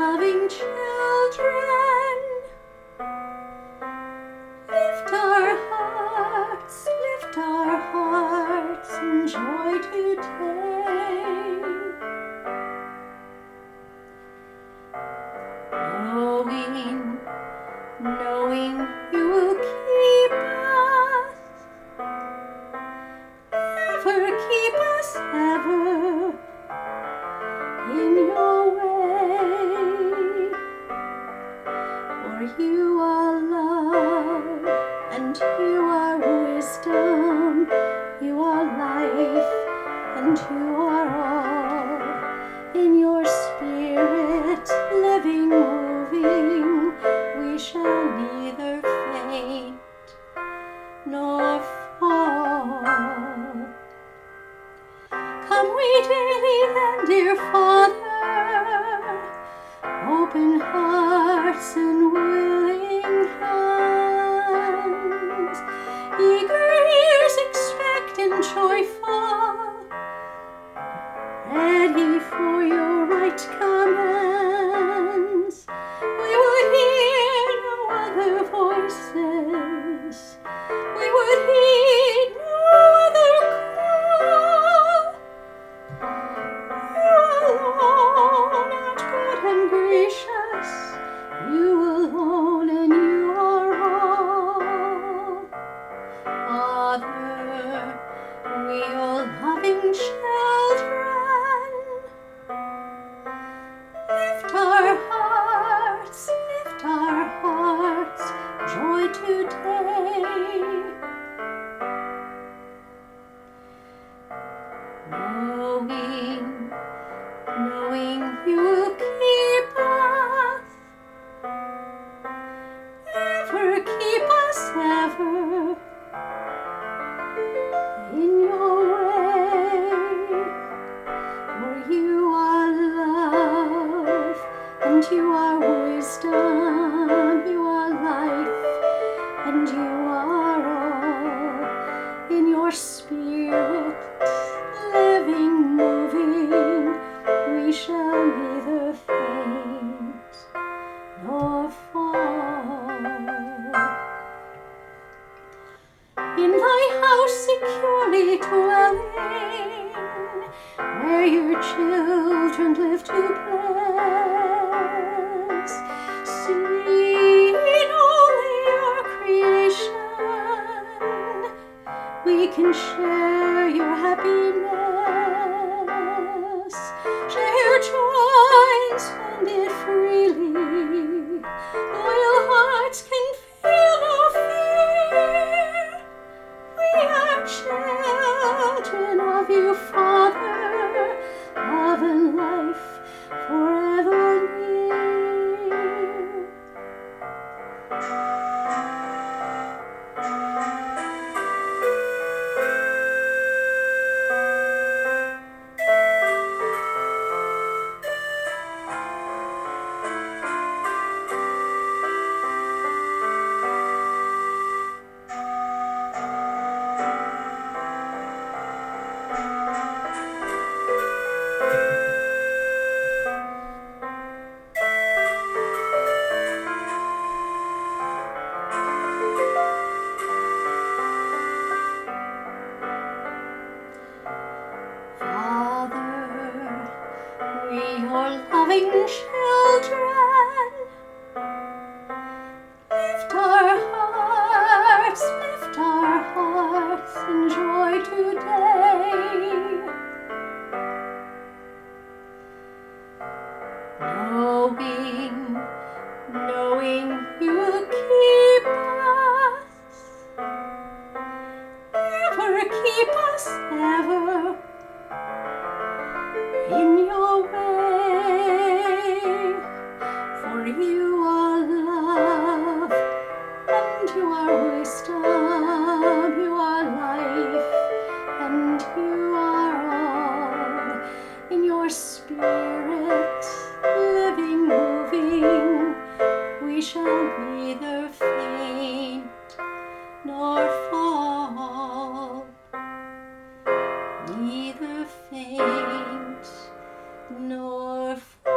loving children, lift our hearts in joy today, knowing you will keep us ever in your way. For you are love, and you are wisdom, you are life, and you are all. In your spirit, living, moving, we shall neither faint nor fall. Come we daily then, dear Father, open hearts and willing hands, eager ears expectant, joyful, ready for your right commands. We would hear no other voices, we would heed no other call. You alone art good and gracious, you alone, and you are all. Father, we your loving children, lift our hearts, joy today. Knowing you will keep us ever in your way. For you are love, and you are wisdom, you are life, and you are all. In your spirit, living, moving, we shall neither faint nor fall. In thy house securely dwelling, where your children live to bless, seeing only your creation, we can share your happiness, share your joy and spend it freely. Loyal hearts can feel no fear. We are children of you, Father, love and life forever near. Your loving children, lift our hearts in joy today, knowing you will keep us ever in your way. For you are love, and you are wisdom, you are life, and you are all. In your spirit, living, moving, we shall neither faint nor fall, neither faint nor fall.